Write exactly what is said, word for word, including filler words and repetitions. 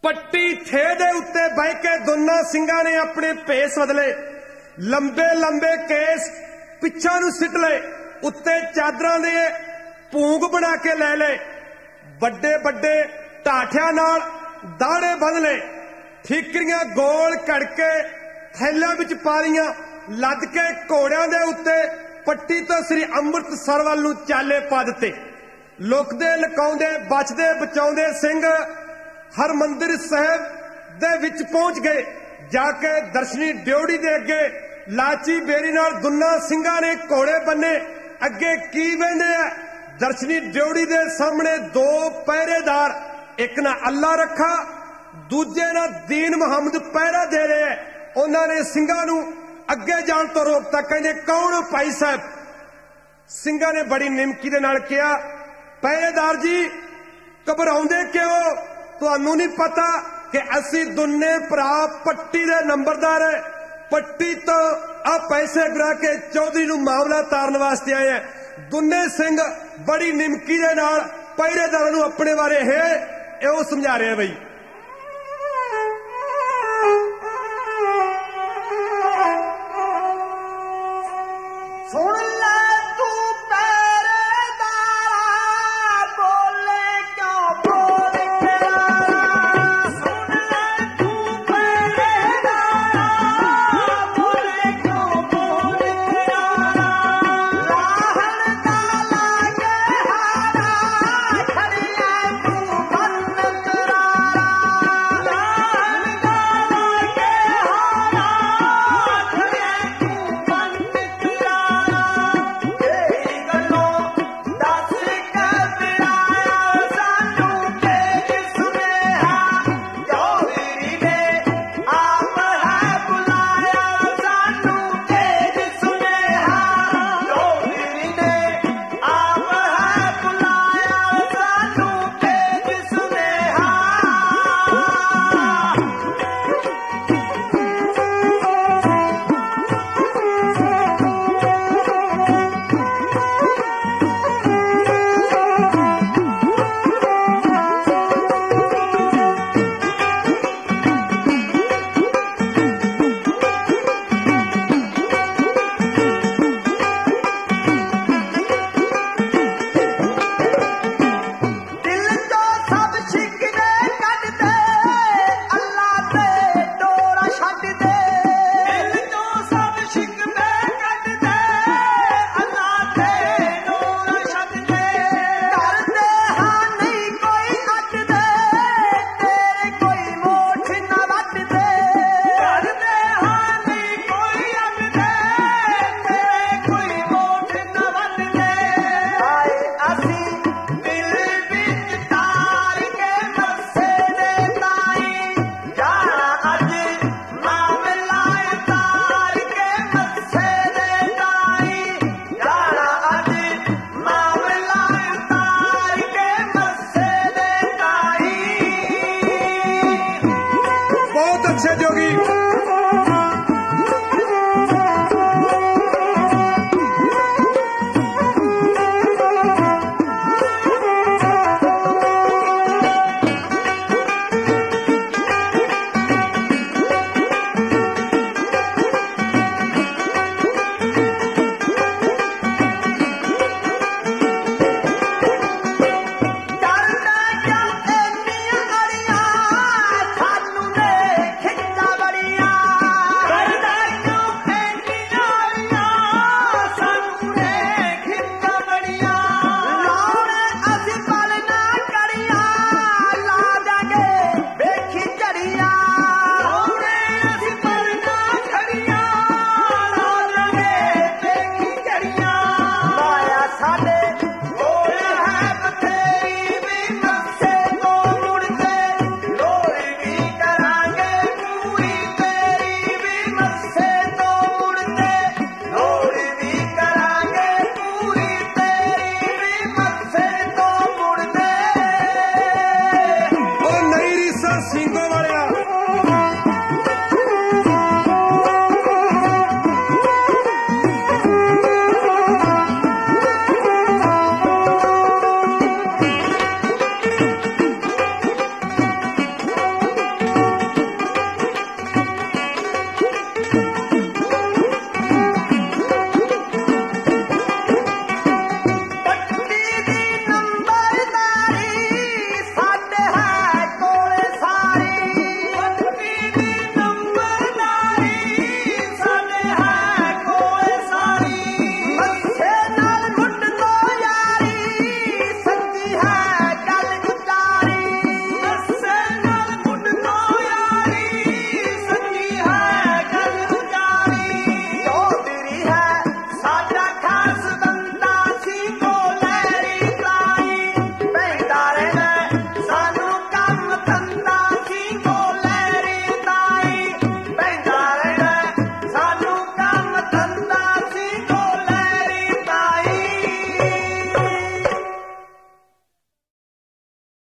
पट्टी थे दे उत्ते बह के दोनों सिंघां ने अपने भेस बदले, लंबे लंबे केस पिछां नूं सिट ले, उत्ते चादरां दे भूंग बना के लै ले, बड़े बड़े ढाठियां नाल दाड़े बन ले, ठीकरियां गोल कड़के थैलियां विच पा लियां, लद के घोड़ियां दे उत्ते पट्टी तो श्री अमृतसर वल नूं चाले पा दित्ते। लुकदे लकाउंदे बचदे बचाउंदे सिंह हरमंदिर साहिब दे विच पहुंच गए। जाके दर्शनी ड्योढ़ी दे अगे लाची बेरी नाल दुन्ना सिंघां ने घोड़े बन्ने, अगे की वेंदे आ? दर्शनी ड्योढ़ी दे सामने दो पहरेदार, एक ना अल्लाह रखा, दूजे ना दीन मुहम्मद पहरा दे रहे हैं। उन्होंने सिंघां नूं अगे जाण तो रोकता, कहंदे कौन भाई साहब? सिंघां ने बड़ी निमकी दे नाल कहा, पहरेदार जी घबराउंदे क्यों? तुहानूं नहीं पता कि असी दुन्ने भरा पट्टी दे नंबरदार है, पट्टी तो आ पैसे गिरा के चौधरी नूं मामला तारन वास्ते आए हैं। दुन्ने सिंह बड़ी निमकी दे नाल पहरेदारां नूं अपने बारे है एह समझा रहे हैं। बई सुन ले तू पहरेदारा, बोले क्यों बोल के आया? सुन ले तू पहरेदारा, बोले क्यों बोल के आया? लाहन दा लागे हारा, खड़िया तू बंद करारा। लाहन दा लागे हारा, खड़िया तू बंद करारा। तेरी गल्लों दस के बिराया, सानू तेज सुनेहा, चौधरी ने आप है बुलाया। सानू तेज सुनेहा, चौधरी ने आप है बुलाया। सानू तेज सुनेहा। दिल तो सब शिकवे कट दे, अल्लाह ते डोरा छड्ड दे। दिल तो सब शिकवे कट दे, अल्लाह ते डोरा छड्ड दे। डरदे हां नहीं कोई अट दे, तेरे कोई मोठ ना वट दे। डरदे हां नहीं कोई अट दे, तेरे कोई मोठ ना वट दे। आए असी दिल विच तार के मस्से दे ताई, जाना अज मामला तार के मस्से दे ताई। जाना अज मामला तार के मस्से दे ताई। बहुत अच्छे जोगी। डरदा क्यों एनियां अड़ियां, सानू ने खिच्चा बड़ियां। डरदा क्यों एनियां अड़ियां, सानू ने खिच्चा बड़ियां। लाउणे असी पल ना कड़ियां, ला जागे वेखी झड़ियां। लाउणे असी पल ना कड़ियां, ला जागे वेखी झड़ियां। माया साडे कोल है बथेरी, भी मस्से तो मुड़दे लोड़ भी करांगे पूरी तेरी। भी मस्से तो मुड़दे लोड़ भी करांगे पूरी तेरी। भी मस्से तो मुड़दे ओ नहीं रिसा सिंघों